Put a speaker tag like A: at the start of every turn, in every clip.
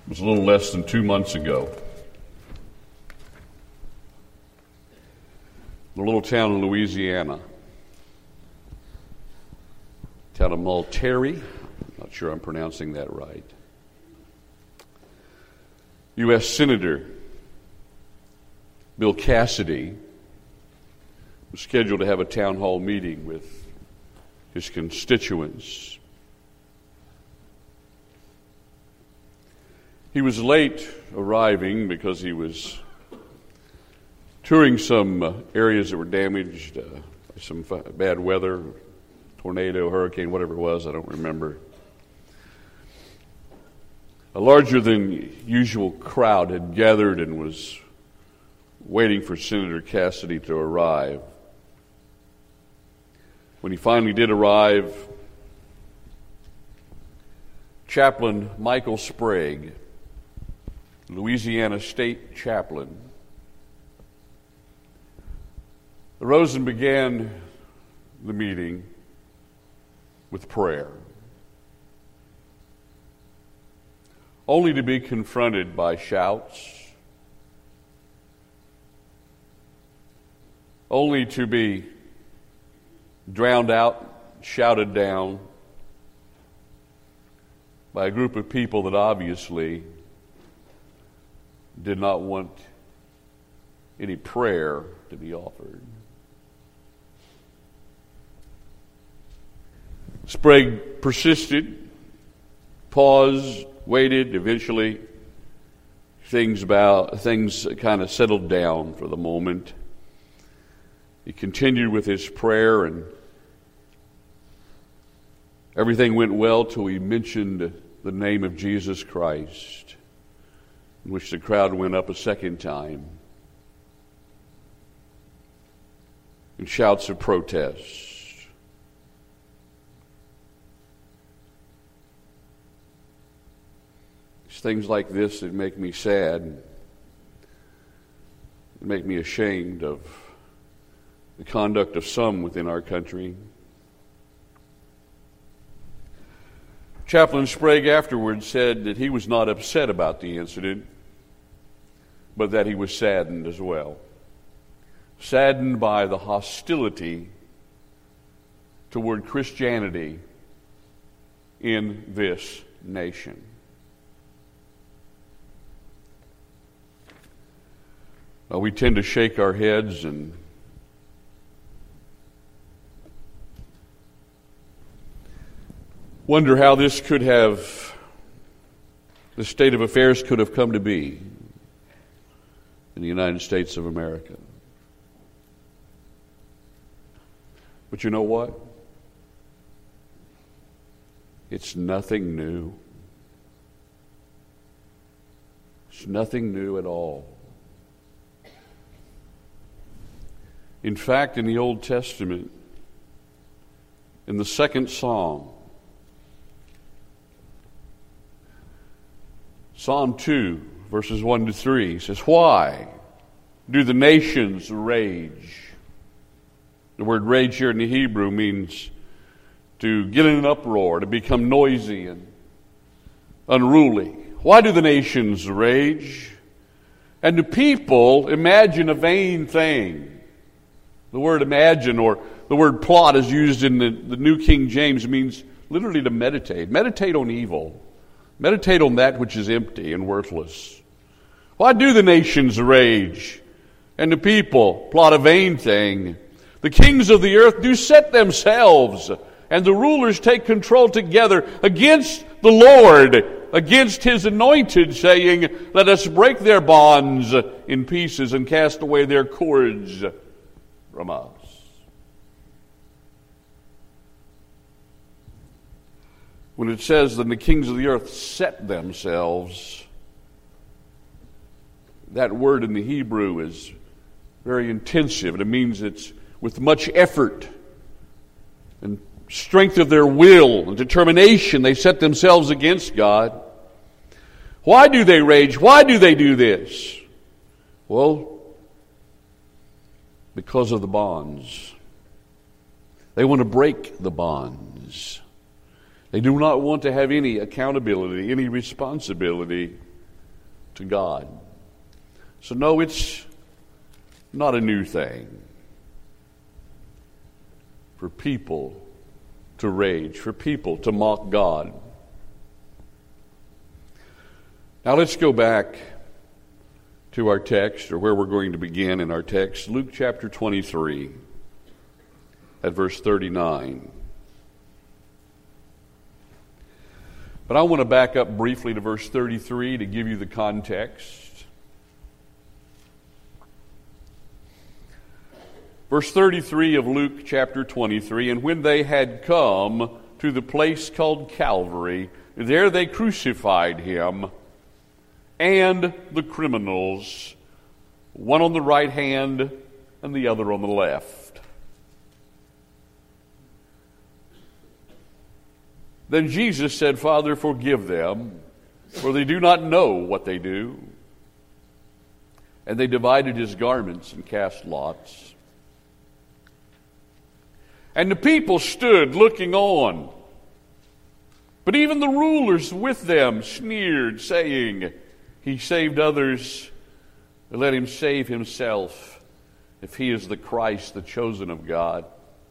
A: It was a little less than 2 months ago. The little town in Louisiana, town of Multerry. Not sure I'm pronouncing that right. U.S. Senator Bill Cassidy was scheduled to have a town hall meeting with his constituents. He was late arriving because he was touring some areas that were damaged by some bad weather, tornado, hurricane, whatever it was, I don't remember. A larger than usual crowd had gathered and was waiting for Senator Cassidy to arrive. When he finally did arrive, Chaplain Michael Sprague, Louisiana State Chaplain, arose and began the meeting with prayer, only to be confronted by shouts, only to be drowned out, shouted down by a group of people that obviously did not want any prayer to be offered. Sprague persisted, paused, waited. Eventually, things kind of settled down for the moment. He continued with his prayer, and everything went well till he mentioned the name of Jesus Christ, in which the crowd went up a second time in shouts of protest. It's things like this that make me sad, that make me ashamed of the conduct of some within our country. Chaplain Sprague afterwards said that he was not upset about the incident, but that he was saddened as well. Saddened by the hostility toward Christianity in this nation. We tend to shake our heads and wonder how this the state of affairs could have come to be in the United States of America. But you know what? It's nothing new. It's nothing new at all. In fact, in the Old Testament, in the second Psalm, Psalm 2, verses 1 to 3, says, "Why do the nations rage?" The word rage here in the Hebrew means to get in an uproar, to become noisy and unruly. Why do the nations rage? And do people imagine a vain thing? The word imagine, or the word plot, is used in the New King James, means literally to meditate. Meditate on evil. Meditate on that which is empty and worthless. Why do the nations rage, and the people plot a vain thing? The kings of the earth do set themselves, and the rulers take control together against the Lord, against his anointed, saying, "Let us break their bonds in pieces and cast away their cords from us." When it says that the kings of the earth set themselves, that word in the Hebrew is very intensive. It means it's with much effort and strength of their will and determination they set themselves against God. Why do they rage? Why do they do this? Well, because of the bonds. They want to break the bonds. They do not want to have any accountability, any responsibility to God. So no, it's not a new thing for people to rage, for people to mock God. Now let's go back to our text, or where we're going to begin in our text, Luke chapter 23 at verse 39. But I want to back up briefly to verse 33 to give you the context. Verse 33 of Luke chapter 23, and when they had come to the place called Calvary, there they crucified him and the criminals, one on the right hand and the other on the left. Then Jesus said, Father, forgive them, for they do not know what they do. And they divided his garments and cast lots. And the people stood looking on. But even the rulers with them sneered, saying, He saved others, let him save himself, if he is the Christ, the chosen of God.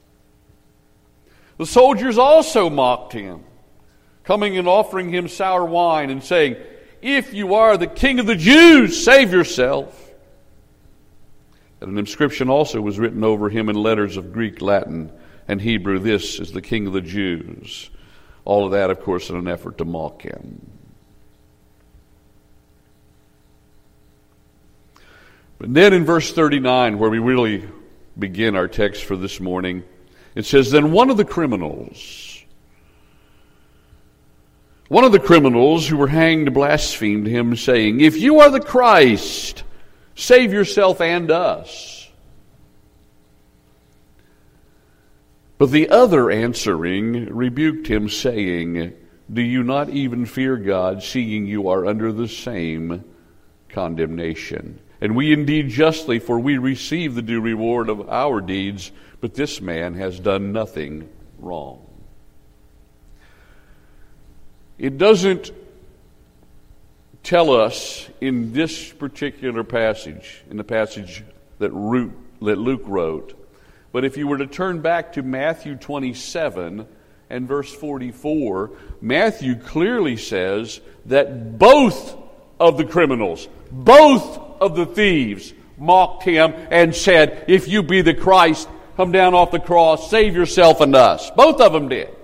A: The soldiers also mocked him, coming and offering him sour wine and saying, If you are the King of the Jews, save yourself. And an inscription also was written over him in letters of Greek, Latin, and Hebrew, This is the King of the Jews. All of that, of course, in an effort to mock him. But then in verse 39, where we really begin our text for this morning, it says, Then one of the criminals who were hanged blasphemed him, saying, If you are the Christ, save yourself and us. But the other answering rebuked him, saying, Do you not even fear God, seeing you are under the same condemnation? And we indeed justly, for we receive the due reward of our deeds, but this man has done nothing wrong. It doesn't tell us in this particular passage, in the passage that Luke wrote, but if you were to turn back to Matthew 27 and verse 44, Matthew clearly says that both of the criminals, both of the thieves mocked him and said, If you be the Christ, come down off the cross, save yourself and us. Both of them did.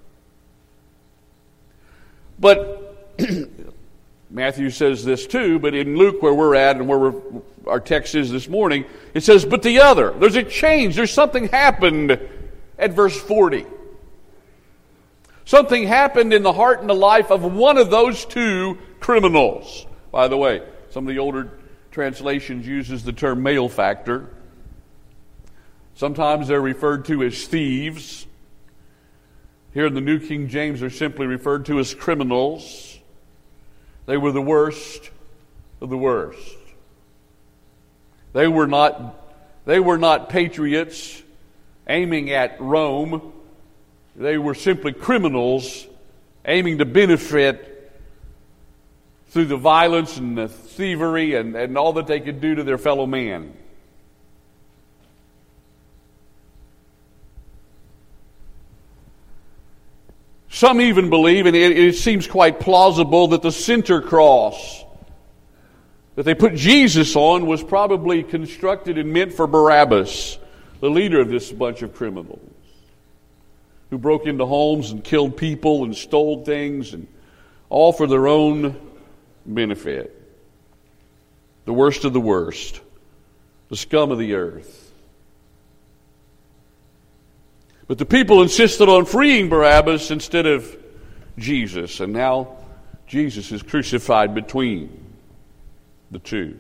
A: But Matthew says this too, but in Luke where we're at and where our text is this morning, it says, but the other. There's a change. There's something happened at verse 40. Something happened in the heart and the life of one of those two criminals. By the way, some of the older translations uses the term malefactor. Sometimes they're referred to as thieves. Here in the New King James, they're simply referred to as criminals. They were the worst of the worst. They were not patriots aiming at Rome. They were simply criminals aiming to benefit through the violence and the thievery and all that they could do to their fellow man. Some even believe, and it seems quite plausible, that the center cross that they put Jesus on was probably constructed and meant for Barabbas, the leader of this bunch of criminals, who broke into homes and killed people and stole things, and all for their own benefit. The worst of the worst, the scum of the earth. But the people insisted on freeing Barabbas instead of Jesus, and now Jesus is crucified between the two.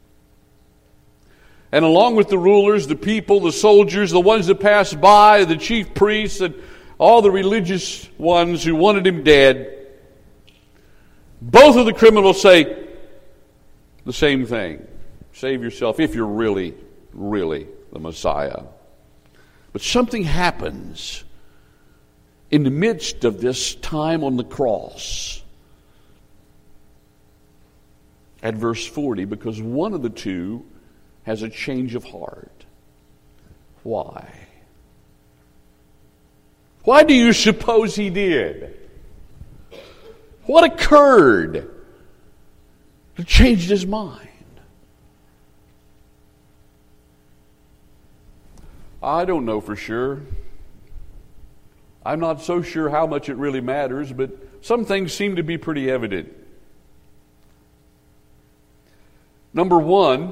A: And along with the rulers, the people, the soldiers, the ones that passed by, the chief priests, and all the religious ones who wanted him dead, both of the criminals say the same thing. Save yourself if you're really, really the Messiah. But something happens in the midst of this time on the cross. at verse 40 because one of the two has a change of heart. Why? Why do you suppose he did? What occurred that changed his mind? I don't know for sure. I'm not so sure how much it really matters, but some things seem to be pretty evident. Number one,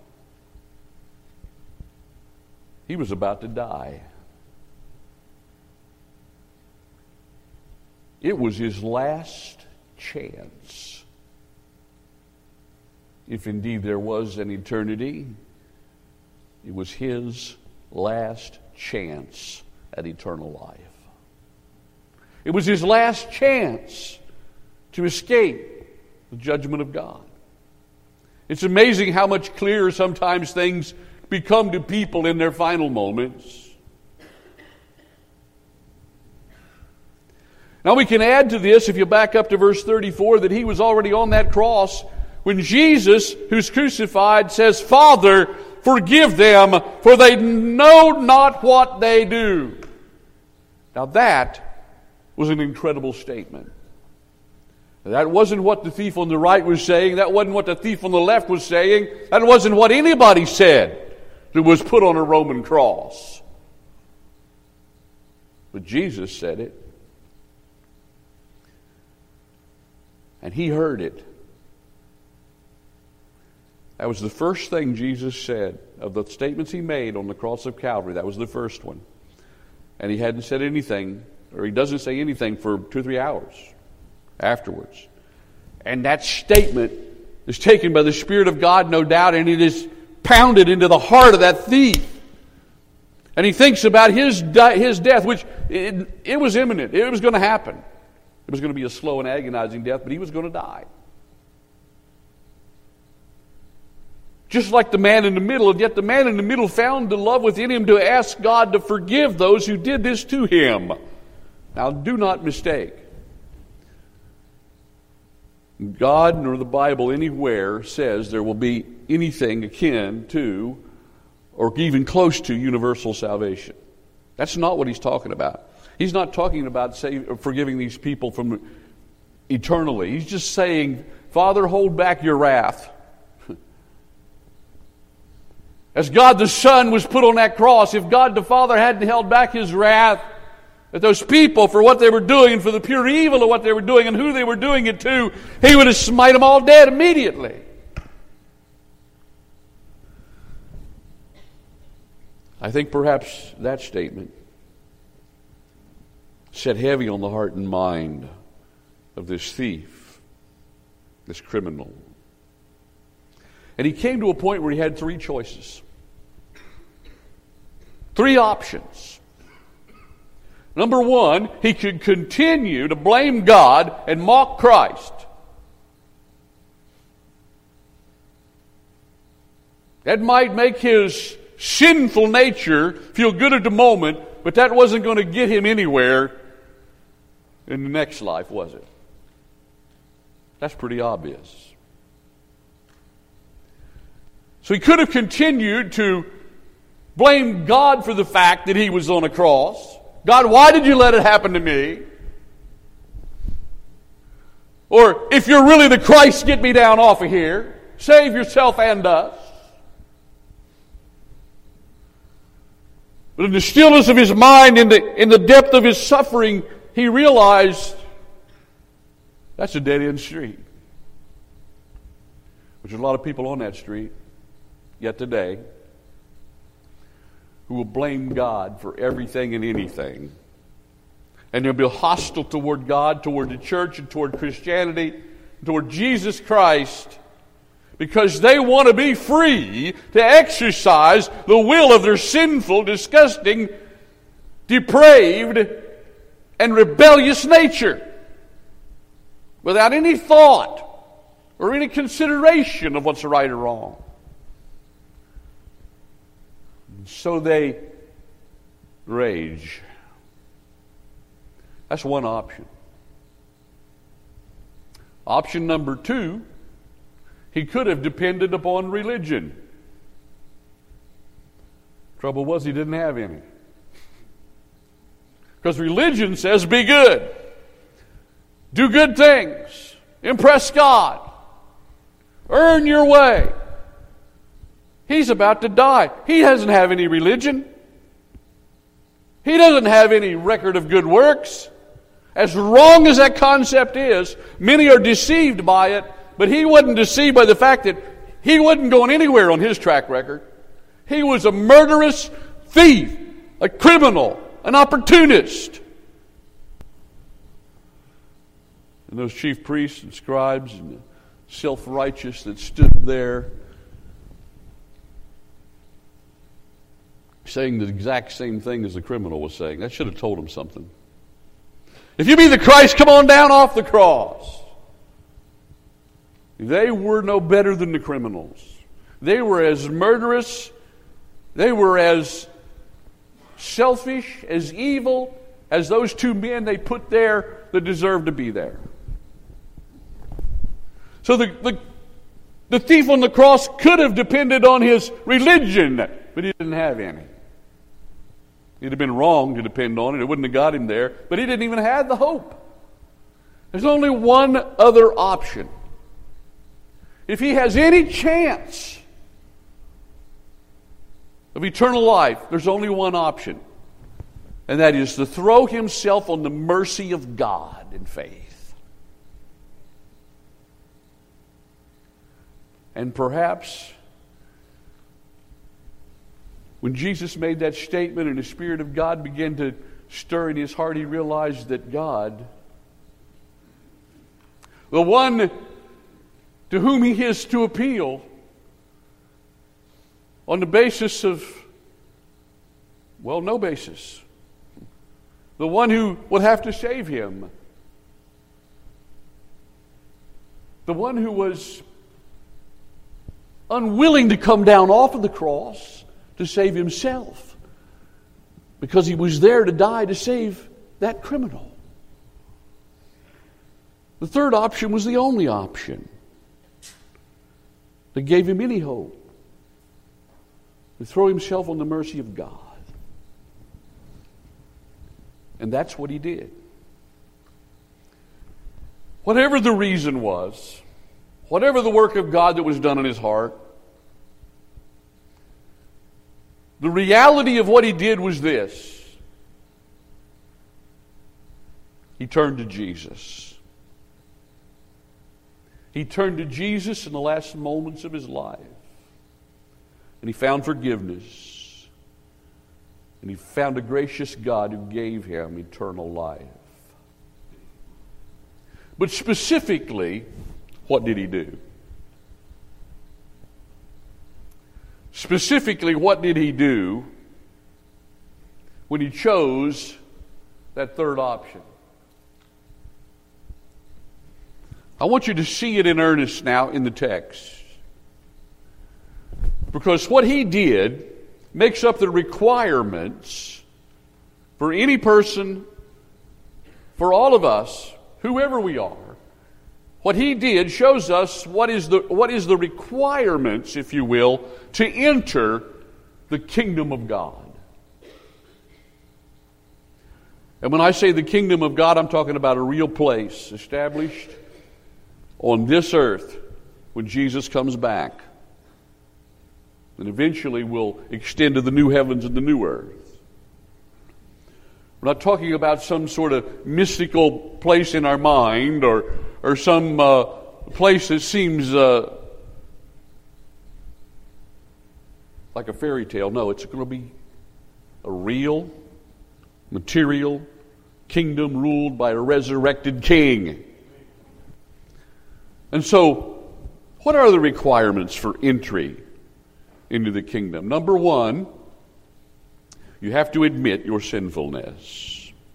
A: he was about to die. It was his last chance. If indeed there was an eternity, it was his last chance at eternal life. It was his last chance to escape the judgment of God. It's amazing how much clearer sometimes things become to people in their final moments. Now we can add to this, if you back up to verse 34, that he was already on that cross when Jesus, who's crucified, says, "Father, forgive them, for they know not what they do." Now that was an incredible statement. That wasn't what the thief on the right was saying. That wasn't what the thief on the left was saying. That wasn't what anybody said that was put on a Roman cross. But Jesus said it. And he heard it. That was the first thing Jesus said of the statements he made on the cross of Calvary. That was the first one. And he hadn't said anything, or he doesn't say anything for 2 or 3 hours afterwards. And that statement is taken by the Spirit of God, no doubt, and it is pounded into the heart of that thief. And he thinks about his death, which it was imminent. It was going to happen. It was going to be a slow and agonizing death, but he was going to die. Just like the man in the middle, and yet the man in the middle found the love within him to ask God to forgive those who did this to him. Now, do not mistake. God nor the Bible anywhere says there will be anything akin to or even close to universal salvation. That's not what he's talking about. He's not talking about forgiving these people from eternally. He's just saying, Father, hold back your wrath. As God the Son was put on that cross, if God the Father hadn't held back his wrath at those people for what they were doing and for the pure evil of what they were doing and who they were doing it to, he would have smite them all dead immediately. I think perhaps that statement sat heavy on the heart and mind of this thief, this criminal. And he came to a point where he had 3 choices. 3 options. Number 1, he could continue to blame God and mock Christ. That might make his sinful nature feel good at the moment, but that wasn't going to get him anywhere in the next life, was it? That's pretty obvious. So he could have continued to blame God for the fact that he was on a cross. God, why did you let it happen to me? Or, if you're really the Christ, get me down off of here. Save yourself and us. But in the stillness of his mind, in the depth of his suffering, he realized that's a dead-end street. There's a lot of people on that street yet today who will blame God for everything and anything. And they'll be hostile toward God, toward the church, and toward Christianity, toward Jesus Christ, because they want to be free to exercise the will of their sinful, disgusting, depraved, and rebellious nature without any thought or any consideration of what's right or wrong. So they rage. That's one option. Option number 2, He could have depended upon religion. Trouble was, he didn't have any. Because religion says, be good. Do good things. Impress God. Earn your way. He's about to die. He doesn't have any religion. He doesn't have any record of good works. As wrong as that concept is, many are deceived by it, but he wasn't deceived by the fact that he wasn't going anywhere on his track record. He was a murderous thief, a criminal, an opportunist. And those chief priests and scribes and the self-righteous that stood there saying the exact same thing as the criminal was saying. That should have told him something. If you be the Christ, come on down off the cross. They were no better than the criminals. They were as murderous, they were as selfish, as evil as those two men they put there that deserved to be there. So the thief on the cross could have depended on his religion, but he didn't have any. It'd have been wrong to depend on it. It wouldn't have got him there. But he didn't even have the hope. There's only one other option. If he has any chance of eternal life, there's only one option. And that is to throw himself on the mercy of God in faith. And perhaps when Jesus made that statement and the Spirit of God began to stir in his heart, he realized that God, the one to whom he is to appeal on the basis of, well, no basis, the one who would have to save him, the one who was unwilling to come down off of the cross to save himself, because he was there to die to save that criminal. The third option was the only option that gave him any hope, to throw himself on the mercy of God. And that's what he did. Whatever the reason was, whatever the work of God that was done in his heart, the reality of what he did was this. He turned to Jesus. He turned to Jesus in the last moments of his life. And he found forgiveness. And he found a gracious God who gave him eternal life. But specifically, what did he do? Specifically, what did he do when he chose that third option? I want you to see it in earnest now in the text. Because what he did makes up the requirements for any person, for all of us, whoever we are. What he did shows us what is the requirements, if you will, to enter the kingdom of God. And when I say the kingdom of God, I'm talking about a real place established on this earth when Jesus comes back. And eventually will extend to the new heavens and the new earth. We're not talking about some sort of mystical place in our mind or some place that seems like a fairy tale. No, it's going to be a real, material kingdom ruled by a resurrected king. And so, what are the requirements for entry into the kingdom? Number one, you have to admit your sinfulness.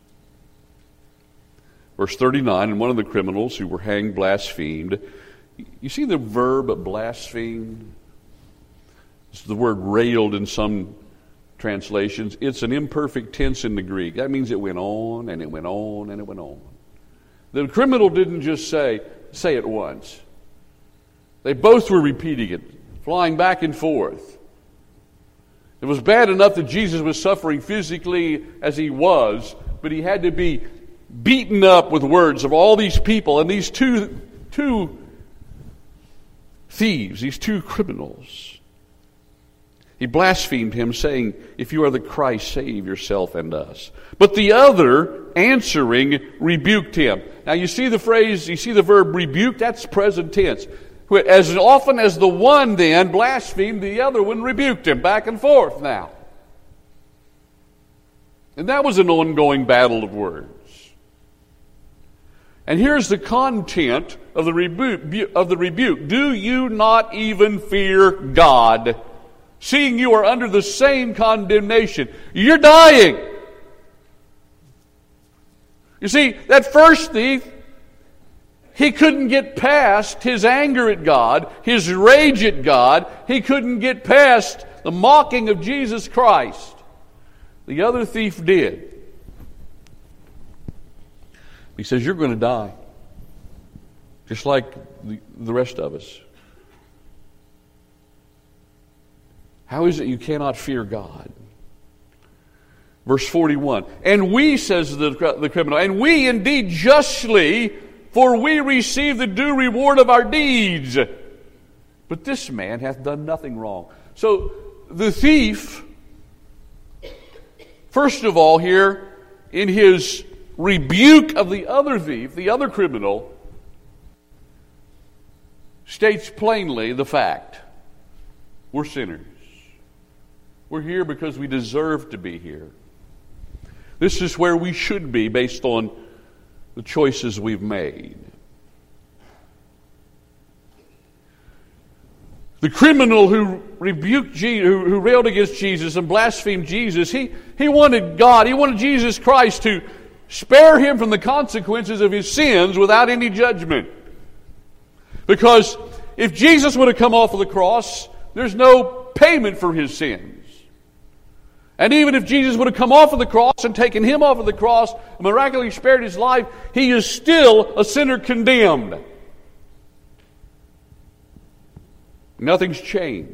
A: Verse 39, and one of the criminals who were hanged blasphemed. You see the verb blasphemed? It's the word railed in some translations. It's an imperfect tense in the Greek. That means it went on and it went on and it went on. The criminal didn't just say it once. They both were repeating it, flying back and forth. It was bad enough that Jesus was suffering physically as he was, but he had to be beaten up with words of all these people and these two thieves, these two criminals. He blasphemed him, saying, "If you are the Christ, save yourself and us." But the other, answering, rebuked him. Now you see the phrase, you see the verb rebuke, that's present tense. As often as the one then blasphemed, the other one rebuked him, back and forth now. And that was an ongoing battle of words. And here's the content of the rebuke. Do you not even fear God, seeing you are under the same condemnation? You're dying. You see, that first thief, he couldn't get past his anger at God, his rage at God. He couldn't get past the mocking of Jesus Christ. The other thief did. He says, "You're going to die, just like the rest of us." How is it you cannot fear God? Verse 41, "And we," says the criminal, "and we indeed justly, for we receive the due reward of our deeds. But this man hath done nothing wrong." So the thief, first of all here, in his rebuke of the other thief, the other criminal, states plainly the fact: we're sinners. We're here because we deserve to be here. This is where we should be based on the choices we've made. The criminal who rebuked Jesus, who railed against Jesus and blasphemed Jesus, he wanted God, he wanted Jesus Christ to spare him from the consequences of his sins without any judgment. Because if Jesus would have come off of the cross, there's no payment for his sins. And even if Jesus would have come off of the cross and taken him off of the cross, and miraculously spared his life, he is still a sinner condemned. Nothing's changed.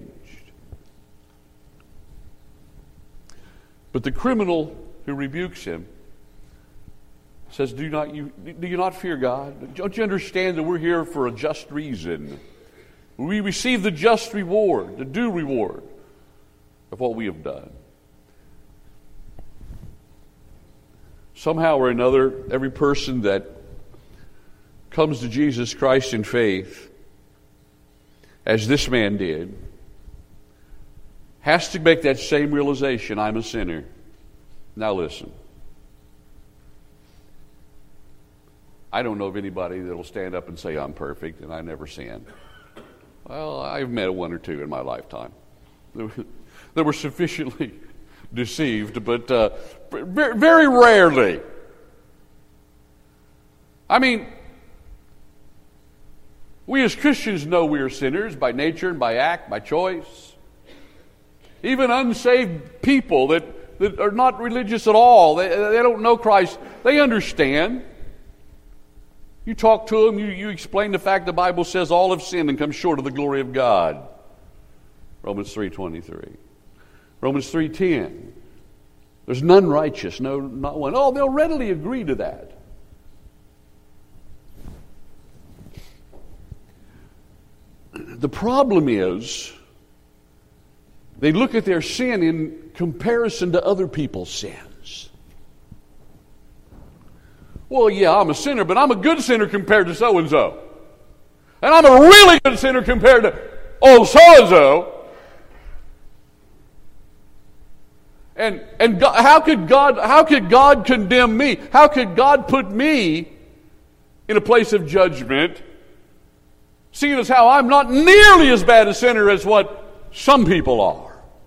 A: But the criminal who rebukes him says, do you not fear God? Don't you understand that we're here for a just reason? We receive the just reward, the due reward of what we have done. Somehow or another, every person that comes to Jesus Christ in faith, as this man did, has to make that same realization: I'm a sinner. Now listen. I don't know of anybody that will stand up and say, I'm perfect and I never sin. Well, I've met one or two in my lifetime. They were sufficiently deceived, but very rarely. I mean, we as Christians know we are sinners by nature and by act, by choice. Even unsaved people that are not religious at all, they don't know Christ, they understand. You talk to them, you explain the fact the Bible says all have sinned and come short of the glory of God. Romans 3:23. Romans 3:10. There's none righteous, no, not one. Oh, they'll readily agree to that. The problem is, they look at their sin in comparison to other people's sins. Well, yeah, I'm a sinner, but I'm a good sinner compared to so-and-so. And I'm a really good sinner compared to so-and-so. And God, how could God condemn me? How could God put me in a place of judgment, seeing as how I'm not nearly as bad a sinner as what some people are?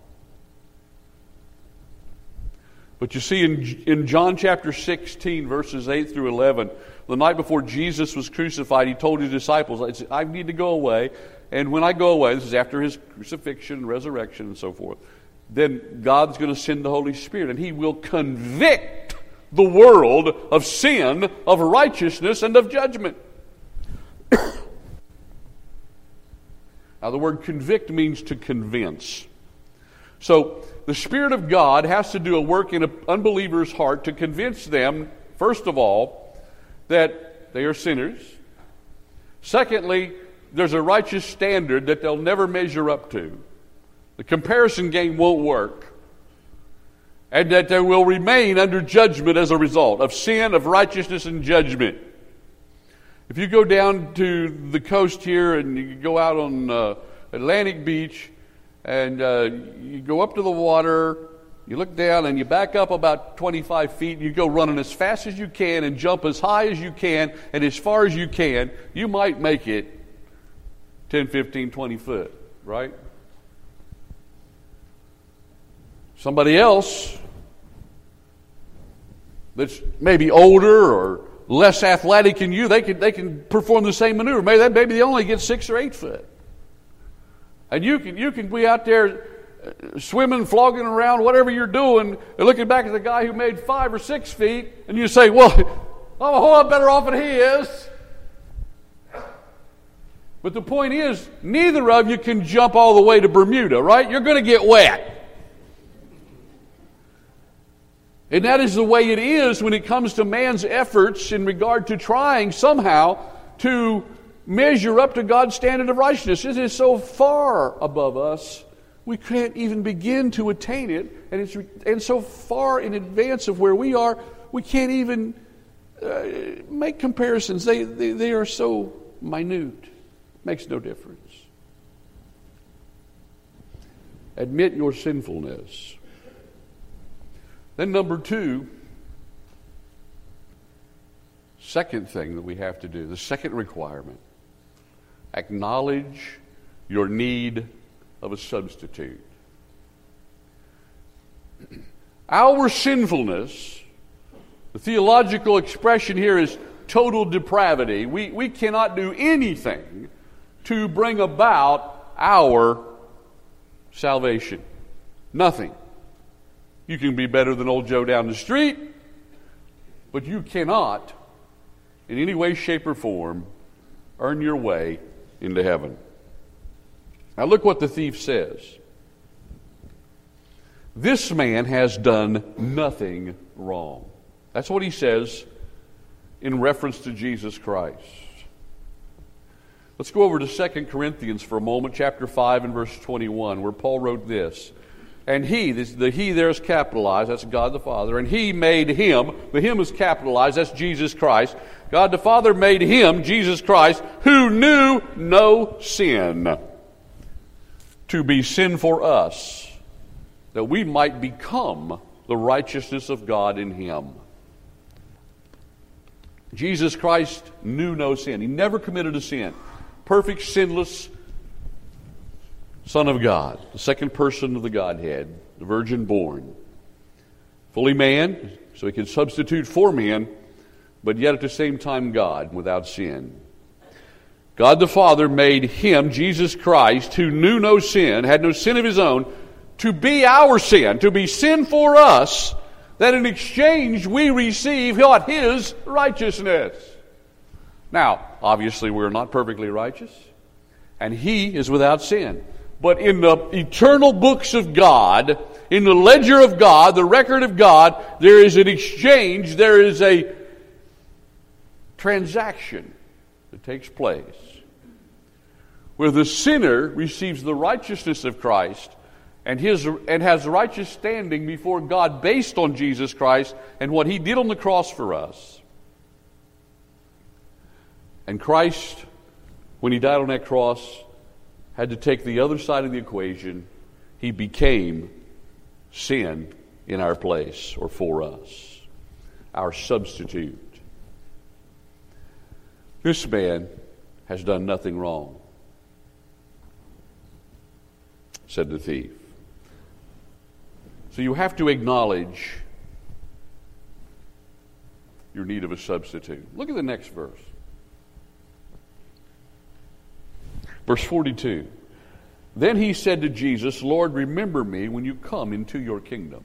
A: But you see, in John chapter 16, verses 8 through 11, the night before Jesus was crucified, he told his disciples, I need to go away, and when I go away, this is after his crucifixion, resurrection, and so forth, then God's going to send the Holy Spirit, and he will convict the world of sin, of righteousness, and of judgment. Now, the word convict means to convince. So, the Spirit of God has to do a work in an unbeliever's heart to convince them, first of all, that they are sinners. Secondly, there's a righteous standard that they'll never measure up to. The comparison game won't work. And that they will remain under judgment as a result of sin, of righteousness, and judgment. If you go down to the coast here and you go out on Atlantic Beach and you go up to the water, you look down and you back up about 25 feet and you go running as fast as you can and jump as high as you can and as far as you can, you might make it 10, 15, 20 foot, right? Somebody else that's maybe older or less athletic than you, they can perform the same maneuver. Maybe they only get 6 or 8 foot. And you can be out there swimming, flogging around, whatever you're doing, and looking back at the guy who made 5 or 6 feet, and you say, well, I'm a whole lot better off than he is. But the point is, neither of you can jump all the way to Bermuda, right? You're going to get wet. And that is the way it is when it comes to man's efforts in regard to trying somehow to measure up to God's standard of righteousness. It is so far above us, we can't even begin to attain it. And so far in advance of where we are, we can't even make comparisons. They are so minute. Makes no difference. Admit your sinfulness. Then number 2, second thing that we have to do, the second requirement, acknowledge your need of a substitute. Our sinfulness, the theological expression here is total depravity. We cannot do anything to bring about our salvation. Nothing. You can be better than old Joe down the street, but you cannot, in any way, shape, or form, earn your way into heaven. Now look what the thief says. This man has done nothing wrong. That's what he says in reference to Jesus Christ. Let's go over to 2 Corinthians for a moment, chapter 5 and verse 21, where Paul wrote this. And the he there is capitalized, that's God the Father, and he made him, the him is capitalized, that's Jesus Christ. God the Father made him, Jesus Christ, who knew no sin, to be sin for us, that we might become the righteousness of God in him. Jesus Christ knew no sin. He never committed a sin. Perfect, sinless Son of God, the second person of the Godhead, the virgin born. Fully man, so he can substitute for man, but yet at the same time God, without sin. God the Father made him, Jesus Christ, who knew no sin, had no sin of his own, to be our sin, to be sin for us, that in exchange we receive what? His righteousness. Now, obviously we're not perfectly righteous, and he is without sin. But in the eternal books of God, in the ledger of God, the record of God, there is an exchange, there is a transaction that takes place where the sinner receives the righteousness of Christ and has righteous standing before God based on Jesus Christ and what he did on the cross for us. And Christ, when he died on that cross, had to take the other side of the equation. He became sin in our place or for us, our substitute. This man has done nothing wrong, said the thief. So you have to acknowledge your need of a substitute. Look at the next verse. Verse 42. Then he said to Jesus, Lord, remember me when you come into your kingdom.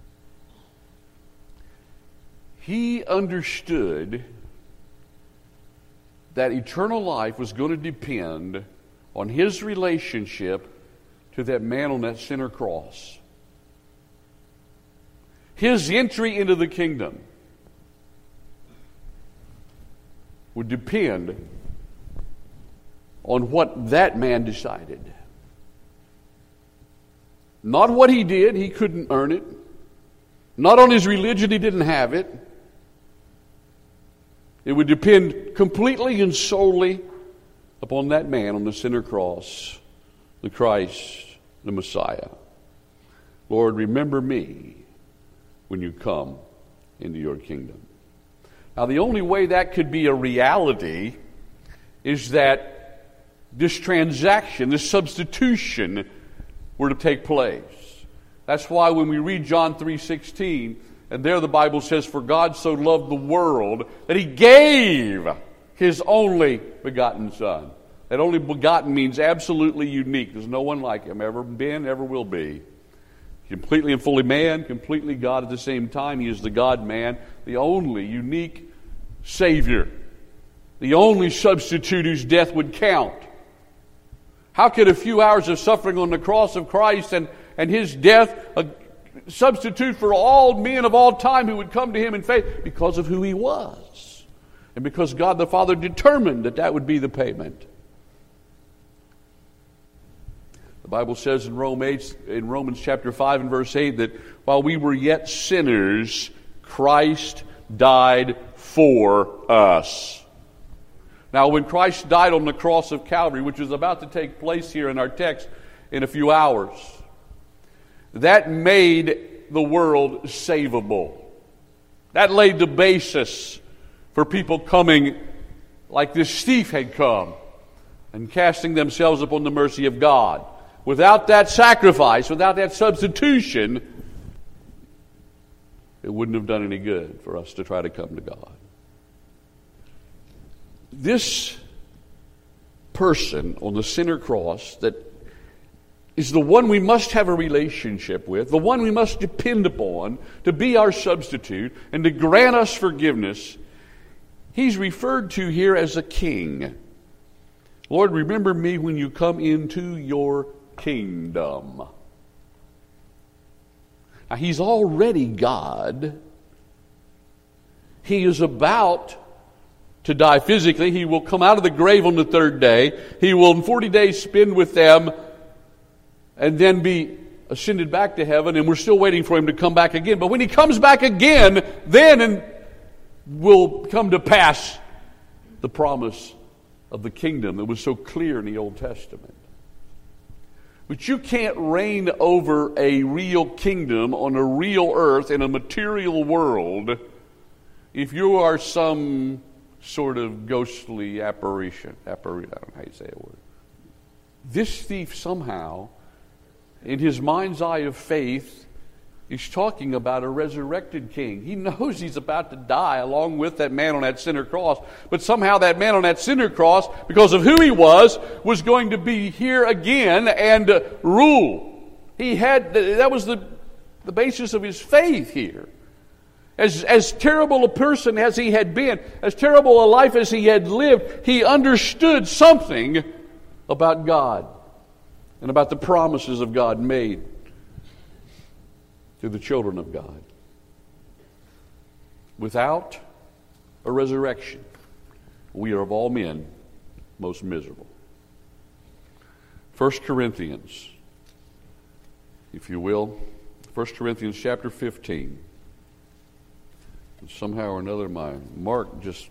A: He understood that eternal life was going to depend on his relationship to that man on that center cross. His entry into the kingdom would depend on what that man decided. Not what he did, he couldn't earn it. Not on his religion, he didn't have it. It would depend completely and solely upon that man on the center cross, the Christ, the Messiah. Lord, remember me when you come into your kingdom. Now, the only way that could be a reality is that this transaction, this substitution, were to take place. That's why when we read John 3:16, and there the Bible says, "For God so loved the world that he gave his only begotten Son." That only begotten means absolutely unique. There's no one like him, ever been, ever will be. Completely and fully man, completely God at the same time. He is the God-man, the only unique Savior, the only substitute whose death would count. How could a few hours of suffering on the cross of Christ and his death substitute for all men of all time who would come to him in faith? Because of who he was. And because God the Father determined that that would be the payment. The Bible says in Romans chapter 5 and verse 8 that while we were yet sinners, Christ died for us. Now, when Christ died on the cross of Calvary, which is about to take place here in our text in a few hours, that made the world savable. That laid the basis for people coming like this thief had come and casting themselves upon the mercy of God. Without that sacrifice, without that substitution, it wouldn't have done any good for us to try to come to God. This person on the center cross that is the one we must have a relationship with, the one we must depend upon to be our substitute and to grant us forgiveness, he's referred to here as a king. Lord, remember me when you come into your kingdom. Now, he's already God. He is about to die physically. He will come out of the grave on the third day. He will in 40 days spend with them and then be ascended back to heaven, and we're still waiting for him to come back again. But when he comes back again, then will come to pass the promise of the kingdom that was so clear in the Old Testament. But you can't reign over a real kingdom on a real earth in a material world if you are some sort of ghostly apparition. I don't know how you say a word. This thief somehow, in his mind's eye of faith, is talking about a resurrected king. He knows he's about to die along with that man on that center cross. But somehow that man on that center cross, because of who he was going to be here again and rule. That was the basis of his faith here. As terrible a person as he had been, as terrible a life as he had lived, he understood something about God and about the promises of God made to the children of God. Without a resurrection, we are of all men most miserable. 1 Corinthians, if you will, 1 Corinthians chapter 15. And somehow or another my mark just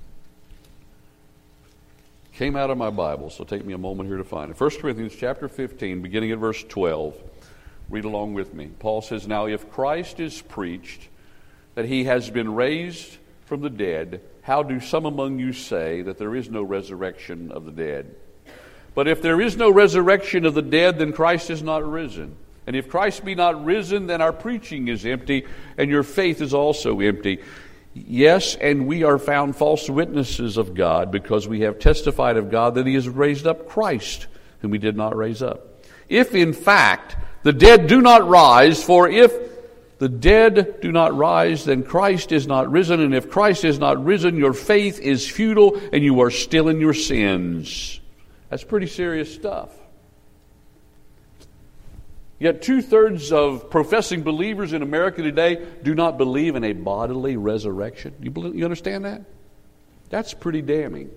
A: came out of my Bible, so take me a moment here to find it. 1 Corinthians chapter 15, beginning at verse 12. Read along with me. Paul says, "Now if Christ is preached that he has been raised from the dead, how do some among you say that there is no resurrection of the dead? But if there is no resurrection of the dead, then Christ is not risen. And if Christ be not risen, then our preaching is empty, and your faith is also empty. Yes, and we are found false witnesses of God, because we have testified of God that he has raised up Christ, whom he did not raise up. If in fact the dead do not rise, for if the dead do not rise, then Christ is not risen. And if Christ is not risen, your faith is futile, and you are still in your sins. That's pretty serious stuff. Yet 2/3 of professing believers in America today do not believe in a bodily resurrection. You understand that? That's pretty damning.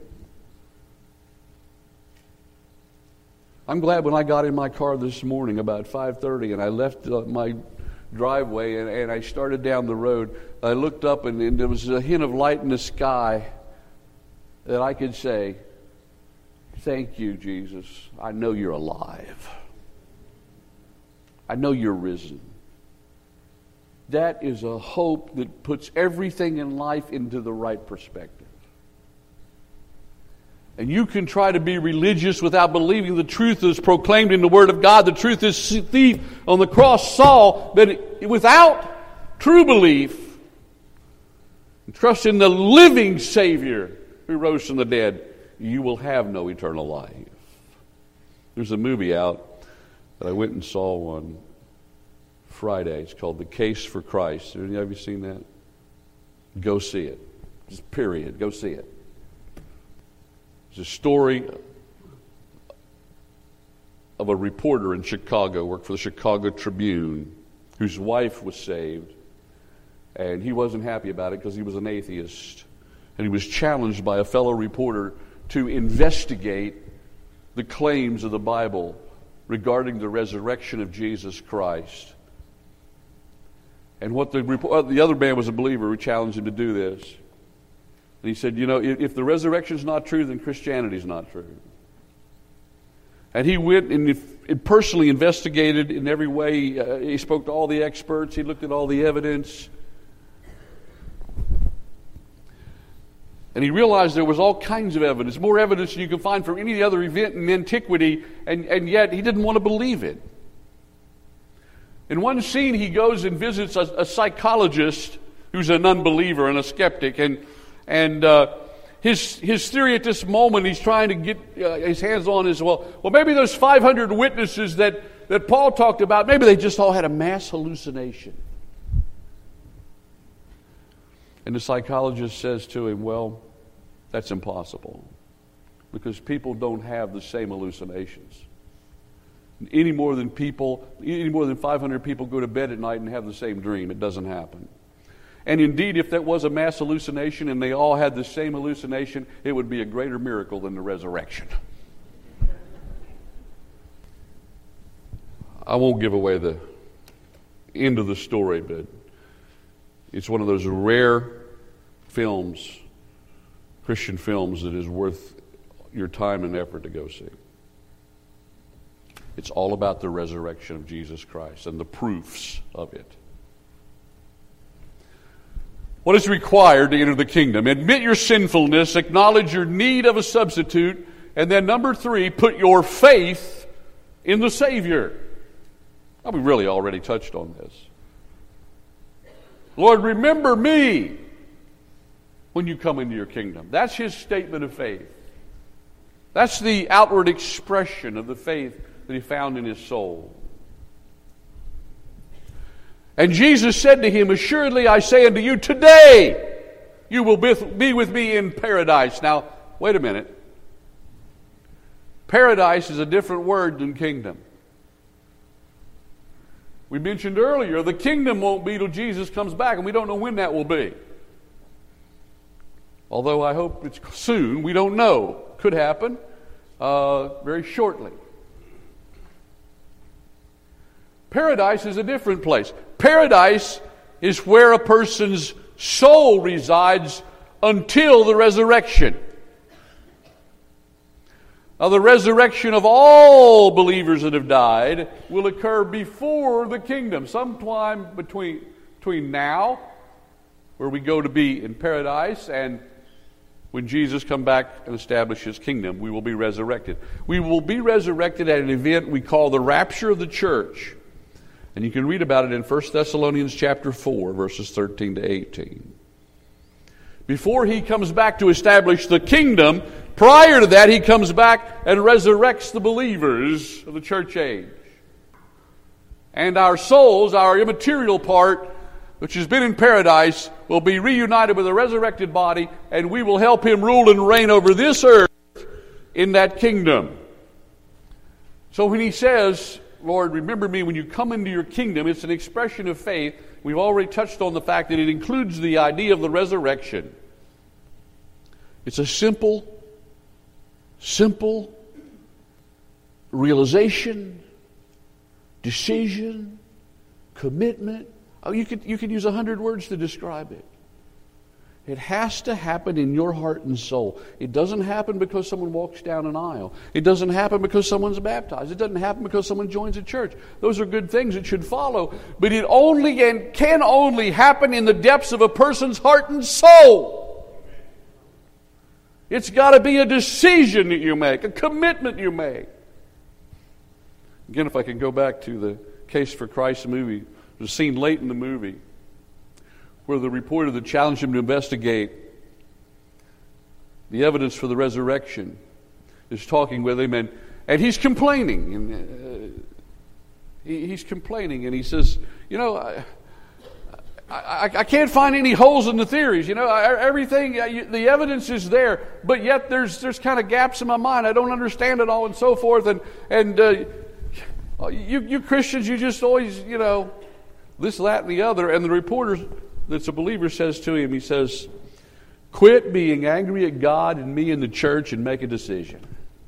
A: I'm glad when I got in my car this morning about 5:30 and I left my driveway and I started down the road, I looked up and there was a hint of light in the sky that I could say, "Thank you, Jesus. I know you're alive. I know you're risen." That is a hope that puts everything in life into the right perspective. And you can try to be religious without believing the truth is proclaimed in the Word of God. The truth is the thief on the cross saw, but without true belief and trust in the living Savior who rose from the dead, you will have no eternal life. There's a movie out that I went and saw on Friday. It's called The Case for Christ. Have you seen that? Go see it. Just period. Go see it. It's a story of a reporter in Chicago, worked for the Chicago Tribune, whose wife was saved, and he wasn't happy about it because he was an atheist. And he was challenged by a fellow reporter to investigate the claims of the Bible regarding the resurrection of Jesus Christ. And what the other man was a believer who challenged him to do this. And he said, if the resurrection is not true, then Christianity is not true. And he went and personally investigated in every way. He spoke to all the experts. He looked at all the evidence. And he realized there was all kinds of evidence, more evidence than you can find from any other event in antiquity, and yet he didn't want to believe it. In one scene, he goes and visits a psychologist who's an unbeliever and a skeptic, and his theory at this moment, he's trying to get his hands on is, well, maybe those 500 witnesses that Paul talked about, maybe they just all had a mass hallucination. And the psychologist says to him, well, that's impossible, because people don't have the same hallucinations. Any more than 500 people go to bed at night and have the same dream. It doesn't happen. And indeed, if that was a mass hallucination and they all had the same hallucination, it would be a greater miracle than the resurrection. I won't give away the end of the story, but it's one of those rare films, Christian films, that is worth your time and effort to go see. It's all about the resurrection of Jesus Christ and the proofs of it. What is required to enter the kingdom? Admit your sinfulness, acknowledge your need of a substitute, and then number 3, put your faith in the Savior. Now, we really already touched on this. Lord, remember me when you come into your kingdom. That's his statement of faith. That's the outward expression of the faith that he found in his soul. And Jesus said to him, assuredly I say unto you, today you will be with me in paradise. Now, wait a minute. Paradise is a different word than kingdom. We mentioned earlier, the kingdom won't be till Jesus comes back, and we don't know when that will be. Although I hope it's soon, we don't know. Could happen very shortly. Paradise is a different place. Paradise is where a person's soul resides until the resurrection. Now, the resurrection of all believers that have died will occur before the kingdom, sometime between now, where we go to be in paradise, and when Jesus comes back and establishes his kingdom, we will be resurrected. We will be resurrected at an event we call the rapture of the church. And you can read about it in 1 Thessalonians chapter 4, verses 13 to 18. Before he comes back to establish the kingdom, prior to that, he comes back and resurrects the believers of the church age. And our souls, our immaterial part, which has been in paradise, will be reunited with a resurrected body, and we will help him rule and reign over this earth in that kingdom. So when he says, Lord, remember me when you come into your kingdom, it's an expression of faith. We've already touched on the fact that it includes the idea of the resurrection. It's a simple realization, decision, commitment. Oh, you could use 100 words to describe it. It has to happen in your heart and soul. It doesn't happen because someone walks down an aisle. It doesn't happen because someone's baptized. It doesn't happen because someone joins a church. Those are good things that should follow. But it only and can only happen in the depths of a person's heart and soul. It's got to be a decision that you make, a commitment you make. Again, if I can go back to the Case for Christ movie, there's a scene late in the movie where the reporter that challenged him to investigate the evidence for the resurrection is talking with him, and he's complaining. And he's complaining, and he says, I can't find any holes in the theories. Everything, the evidence is there, but yet there's kind of gaps in my mind. I don't understand it all, and so forth. And you Christians, you just always, this, that, and the other. And the reporter that's a believer says to him, he says, quit being angry at God and me and the church and make a decision.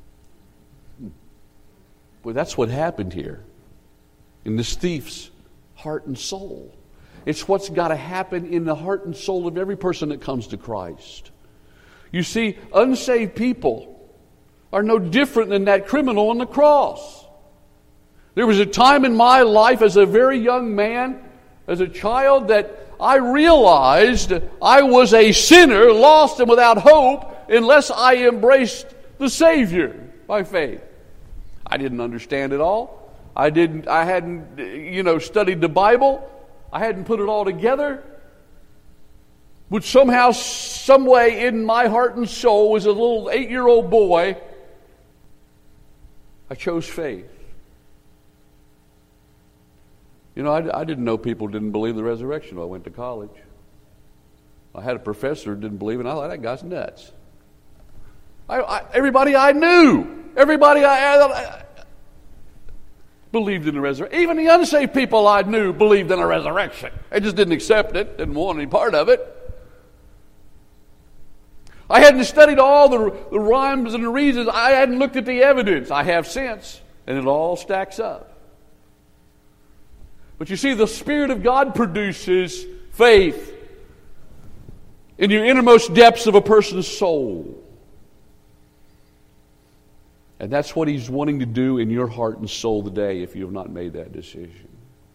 A: Well, that's what happened here in this thief's heart and soul. It's what's got to happen in the heart and soul of every person that comes to Christ. You see, unsaved people are no different than that criminal on the cross. There was a time in my life as a very young man, as a child, that I realized I was a sinner, lost and without hope, unless I embraced the Savior by faith. I didn't understand it all. I hadn't studied the Bible. I hadn't put it all together. But somehow, some way in my heart and soul, as a little 8-year-old boy, I chose faith. I didn't know people didn't believe the resurrection when I went to college. I had a professor who didn't believe it, and I thought, that guy's nuts. Everybody I knew, everybody I believed in the resurrection. Even the unsaved people I knew believed in a resurrection. They just didn't accept it, didn't want any part of it. I hadn't studied all the rhymes and the reasons. I hadn't looked at the evidence. I have since, and it all stacks up. But you see, the Spirit of God produces faith in your innermost depths of a person's soul. And that's what He's wanting to do in your heart and soul today if you have not made that decision.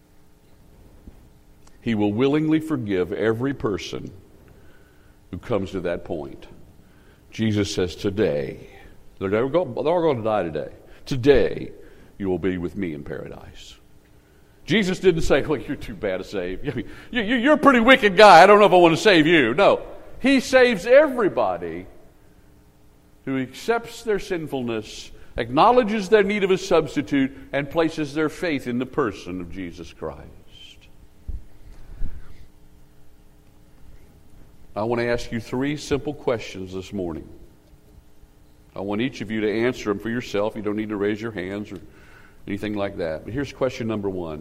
A: He will willingly forgive every person who comes to that point. Jesus says, today, they're all going to die today. Today, you will be with me in paradise. Jesus didn't say, well, you're too bad to save. You're a pretty wicked guy. I don't know if I want to save you. No. He saves everybody who accepts their sinfulness, acknowledges their need of a substitute, and places their faith in the person of Jesus Christ. I want to ask you 3 simple questions this morning. I want each of you to answer them for yourself. You don't need to raise your hands or anything like that. But here's question number 1.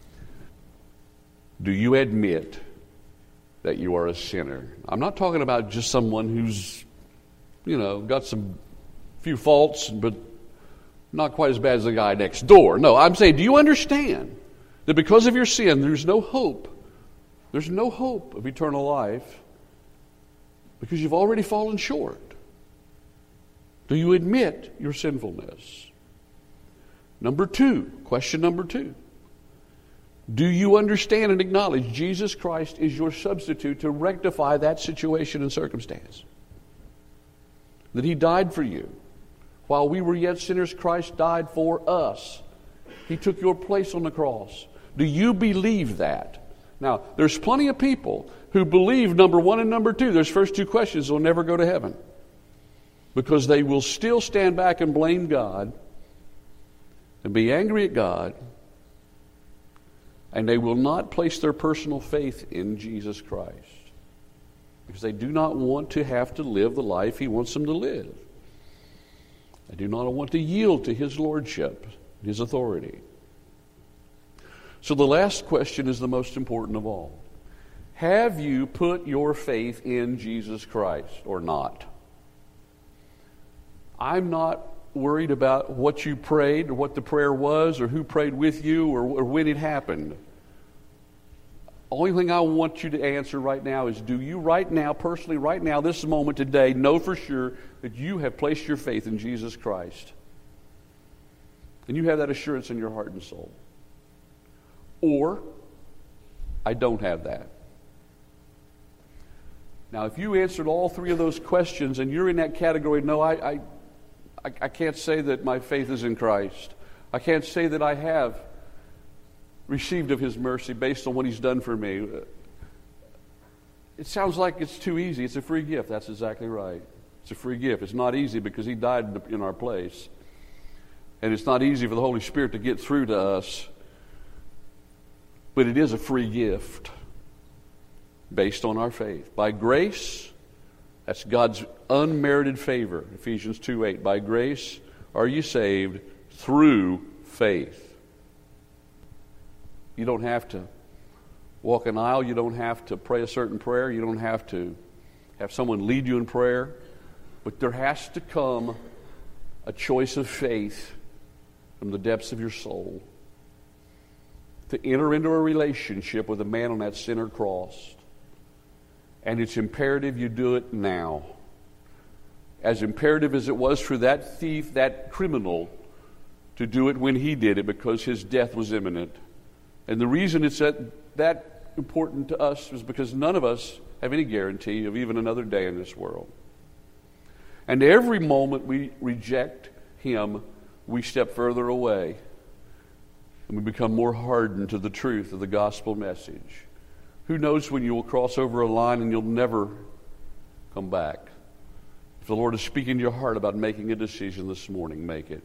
A: Do you admit that you are a sinner? I'm not talking about just someone who's, got some few faults, but not quite as bad as the guy next door. No, I'm saying, do you understand that because of your sin, there's no hope? There's no hope of eternal life because you've already fallen short. Do you admit your sinfulness? Question number 2. Do you understand and acknowledge Jesus Christ is your substitute to rectify that situation and circumstance? That He died for you. While we were yet sinners, Christ died for us. He took your place on the cross. Do you believe that? Now, there's plenty of people who believe number 1 and number 2. Those first 2 questions will never go to heaven. Because they will still stand back and blame God and be angry at God, and they will not place their personal faith in Jesus Christ because they do not want to have to live the life He wants them to live. I do not want to yield to his lordship, his authority. So the last question is the most important of all. Have you put your faith in Jesus Christ or not? I'm not worried about what you prayed or what the prayer was or who prayed with you or when it happened. Only thing I want you to answer right now is, do you right now, personally, right now, this moment today, know for sure that you have placed your faith in Jesus Christ? And you have that assurance in your heart and soul. Or, I don't have that. Now, if you answered all three of those questions and you're in that category, no, I can't say that my faith is in Christ. I can't say that I have received of his mercy based on what he's done for me. It sounds like it's too easy. It's a free gift. That's exactly right. It's a free gift. It's not easy because he died in our place. And it's not easy for the Holy Spirit to get through to us. But it is a free gift based on our faith. By grace, that's God's unmerited favor. Ephesians 2:8. By grace are you saved through faith. You don't have to walk an aisle. You don't have to pray a certain prayer. You don't have to have someone lead you in prayer. But there has to come a choice of faith from the depths of your soul to enter into a relationship with a man on that centered cross. And it's imperative you do it now. As imperative as it was for that thief, that criminal, to do it when he did it because his death was imminent. And the reason it's that important to us is because none of us have any guarantee of even another day in this world. And every moment we reject him, we step further away. And we become more hardened to the truth of the gospel message. Who knows when you will cross over a line and you'll never come back. If the Lord is speaking to your heart about making a decision this morning, make it.